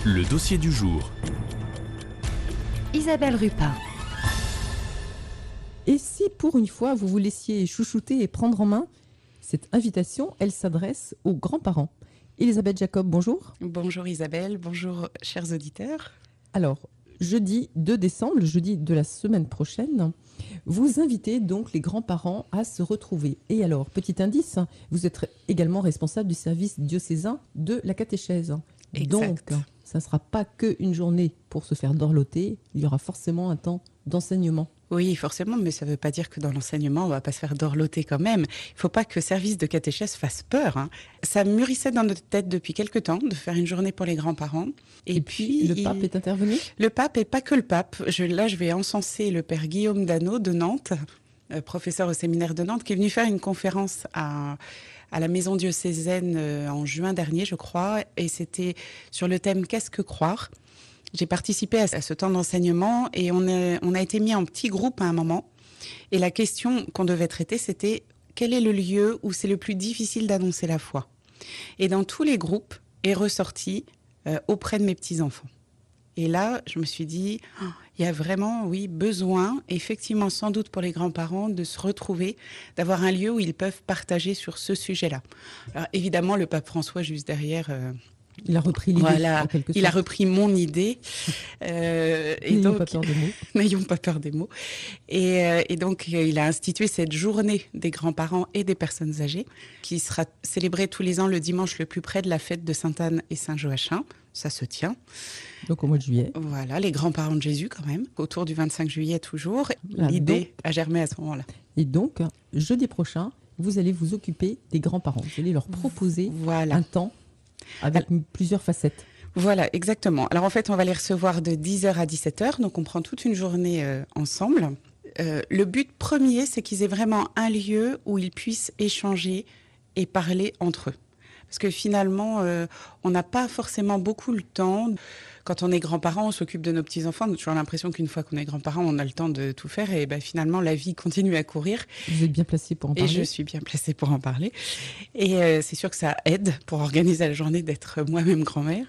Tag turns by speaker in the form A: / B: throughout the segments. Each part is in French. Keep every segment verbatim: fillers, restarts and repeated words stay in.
A: Le dossier du jour.
B: Isabelle Rupin.
C: Et si pour une fois vous vous laissiez chouchouter et prendre en main, cette invitation, elle s'adresse aux grands-parents. Elisabeth Jacob, bonjour.
D: Bonjour Isabelle, bonjour chers auditeurs.
C: Alors, jeudi deux décembre, le jeudi de la semaine prochaine, vous invitez donc les grands-parents à se retrouver. Et alors, petit indice, vous êtes également responsable du service diocésain de la catéchèse.
D: Exact.
C: Donc, ça ne sera pas qu'une journée pour se faire dorloter, il y aura forcément un temps d'enseignement.
D: Oui, forcément, mais ça ne veut pas dire que dans l'enseignement, on ne va pas se faire dorloter quand même. Il ne faut pas que le service de catéchèse fasse peur. Hein. Ça mûrissait dans notre tête depuis quelque temps de faire une journée pour les grands-parents.
C: Et, Et puis, le pape il... est intervenu ?
D: Le pape, et pas que le pape. Je, là, je vais encenser le père Guillaume Dano de Nantes, euh, professeur au séminaire de Nantes, qui est venu faire une conférence à... à la maison diocésaine euh, en juin dernier, je crois, et c'était sur le thème « Qu'est-ce que croire ?» J'ai participé à ce temps d'enseignement et on a, on a été mis en petits groupes à un moment. Et la question qu'on devait traiter, c'était quel est le lieu où c'est le plus difficile d'annoncer la foi ? Et dans tous les groupes est ressorti euh, auprès de mes petits-enfants. Et là, je me suis dit, oh, il y a vraiment, oui, besoin, effectivement, sans doute pour les grands-parents, de se retrouver, d'avoir un lieu où ils peuvent partager sur ce sujet-là. Alors évidemment, le pape François, juste derrière... Euh,
C: Il a repris l'idée,
D: voilà,
C: en quelque sorte.
D: Il a repris mon idée. Euh, et
C: N'ayons
D: donc,
C: pas peur des mots.
D: N'ayons pas peur des mots. Et, euh, et donc, euh, il a institué cette journée des grands-parents et des personnes âgées, qui sera célébrée tous les ans le dimanche le plus près de la fête de Sainte-Anne et Saint-Joachim. Ça se tient.
C: Donc au mois de juillet.
D: Voilà, les grands-parents de Jésus quand même, autour du vingt-cinq juillet toujours.
C: Ah,
D: L'idée
C: donc,
D: a germé à ce moment-là.
C: Et donc, jeudi prochain, vous allez vous occuper des grands-parents. Vous allez leur proposer
D: voilà.
C: un temps avec Alors, plusieurs facettes.
D: Voilà, exactement. Alors en fait, on va les recevoir de dix heures à dix-sept heures, donc on prend toute une journée euh, ensemble. Euh, le but premier, c'est qu'ils aient vraiment un lieu où ils puissent échanger et parler entre eux. Parce que finalement, euh, on n'a pas forcément beaucoup le temps. Quand on est grands-parents, on s'occupe de nos petits-enfants. On a toujours l'impression qu'une fois qu'on est grands-parents, on a le temps de tout faire. Et ben, finalement, la vie continue à courir.
C: Vous êtes bien placée pour en parler.
D: Et je suis bien placée pour en parler. Et euh, c'est sûr que ça aide pour organiser la journée d'être moi-même grand-mère.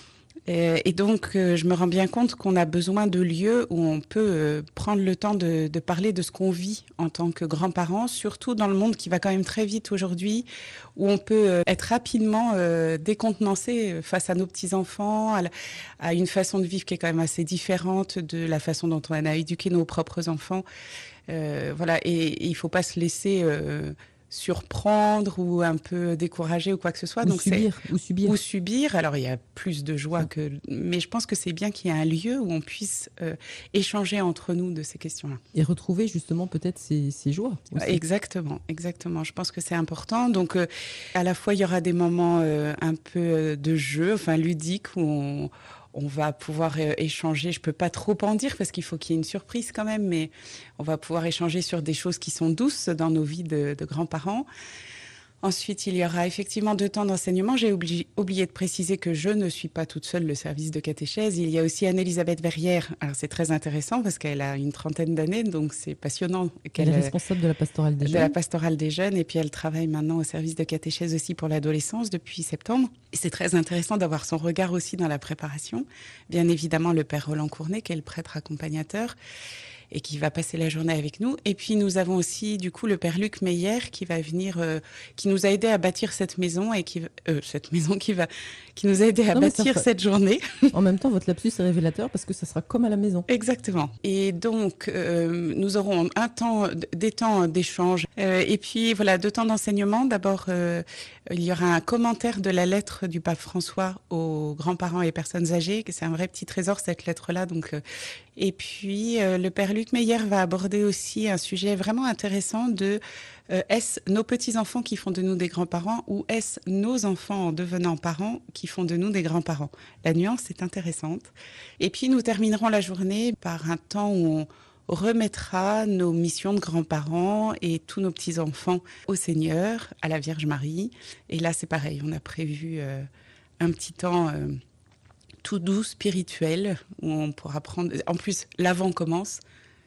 D: Et donc, euh, je me rends bien compte qu'on a besoin de lieux où on peut euh, prendre le temps de, de parler de ce qu'on vit en tant que grands-parents, surtout dans le monde qui va quand même très vite aujourd'hui, où on peut euh, être rapidement euh, décontenancé face à nos petits-enfants, à, la, à une façon de vivre qui est quand même assez différente de la façon dont on a éduqué nos propres enfants. Euh, voilà, et, et il ne faut pas se laisser... Euh, surprendre ou un peu décourager ou quoi que ce soit.
C: Ou
D: Donc
C: subir,
D: c'est...
C: ou subir.
D: Ou subir. Alors, il y a plus de joie que... Mais je pense que c'est bien qu'il y ait un lieu où on puisse euh, échanger entre nous de ces questions-là.
C: Et retrouver justement peut-être ces, ces joies aussi.
D: Exactement, exactement. Je pense que c'est important. Donc, euh, à la fois, il y aura des moments euh, un peu de jeu, enfin ludiques, où on... On va pouvoir échanger, je ne peux pas trop en dire parce qu'il faut qu'il y ait une surprise quand même, mais on va pouvoir échanger sur des choses qui sont douces dans nos vies de, de grands-parents. Ensuite, il y aura effectivement deux temps d'enseignement. J'ai oublié, oublié de préciser que je ne suis pas toute seule le service de catéchèse. Il y a aussi Anne-Elisabeth Verrière. Alors, c'est très intéressant parce qu'elle a une trentaine d'années, donc c'est passionnant.
C: Elle est responsable de la pastorale des
D: de
C: jeunes.
D: De la pastorale des jeunes. Et puis, elle travaille maintenant au service de catéchèse aussi pour l'adolescence depuis septembre. Et c'est très intéressant d'avoir son regard aussi dans la préparation. Bien évidemment, le père Roland Cournet, qui est le prêtre accompagnateur, et qui va passer la journée avec nous. Et puis, nous avons aussi, du coup, le père Luc Meyer qui va venir, euh, qui nous a aidé à bâtir cette maison et qui, euh, cette maison qui va, qui nous a aidé à non, bâtir fera... cette journée.
C: En même temps, votre lapsus est révélateur parce que ça sera comme à la maison.
D: Exactement. Et donc, euh, nous aurons un temps, des temps d'échange. Euh, et puis, voilà, deux temps d'enseignement. D'abord, euh, il y aura un commentaire de la lettre du pape François aux grands-parents et personnes âgées. C'est un vrai petit trésor, cette lettre-là. Donc, euh, et puis, euh, le père Luc Meyer va aborder aussi un sujet vraiment intéressant de euh, est-ce nos petits-enfants qui font de nous des grands-parents ou est-ce nos enfants en devenant parents qui font de nous des grands-parents ? La nuance est intéressante. Et puis, nous terminerons la journée par un temps où on remettra nos missions de grands-parents et tous nos petits-enfants au Seigneur, à la Vierge Marie. Et là, c'est pareil, on a prévu euh, un petit temps... Euh, tout doux, spirituel, où on pourra prendre... En plus, l'Avent commence,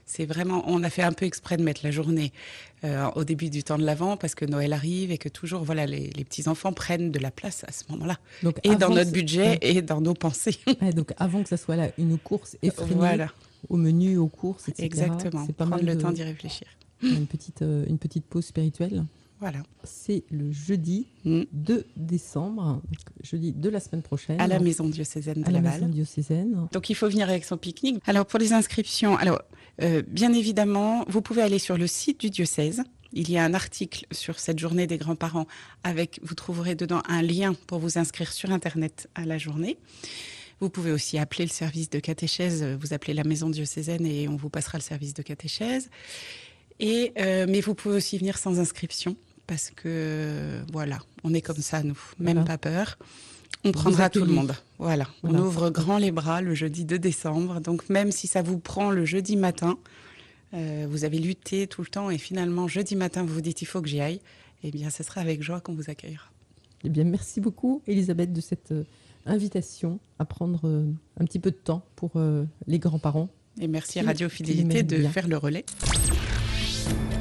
D: C'est vraiment, on a fait un peu exprès de mettre la journée euh, au début du temps de l'Avent parce que Noël arrive et que toujours, voilà, les, les petits enfants prennent de la place à ce moment-là.
C: Donc,
D: et dans
C: avant
D: notre
C: que-
D: budget
C: ouais.
D: et dans nos pensées.
C: Ouais, donc avant que ça soit là une course effrénée
D: Voilà,
C: au menu, aux courses, et cetera.
D: exactement.
C: C'est pas
D: Prendre
C: mal
D: le
C: de-
D: temps d'y réfléchir.
C: une petite, euh, une petite pause spirituelle.
D: Voilà.
C: C'est le jeudi
D: Mm.
C: deux décembre, donc jeudi de la semaine prochaine.
D: À la maison diocésaine de
C: à la
D: Laval.
C: maison diocésaine.
D: Donc il faut venir avec son pique-nique. Alors pour les inscriptions, alors euh, bien évidemment, vous pouvez aller sur le site du diocèse. Il y a un article sur cette journée des grands-parents avec, vous trouverez dedans un lien pour vous inscrire sur Internet à la journée. Vous pouvez aussi appeler le service de catéchèse, vous appelez la maison diocésaine et on vous passera le service de catéchèse. Et, euh, mais vous pouvez aussi venir sans inscription parce que voilà, on est comme ça nous, même
C: Voilà.
D: pas peur. On
C: Vous
D: prendra tout le
C: accueillez.
D: monde. Voilà.
C: Voilà.
D: On ouvre grand les bras le jeudi deux décembre. Donc même si ça vous prend le jeudi matin, euh, vous avez lutté tout le temps et finalement jeudi matin vous vous dites il faut que j'y aille, eh bien ce sera avec joie qu'on vous accueillera.
C: Eh bien, merci beaucoup, Elisabeth, de cette euh, invitation à prendre euh, un petit peu de temps pour euh, les grands-parents.
D: Et merci
C: Qui-
D: à Radio
C: qui
D: Fidélité
C: méritent
D: de
C: bien.
D: faire le relais.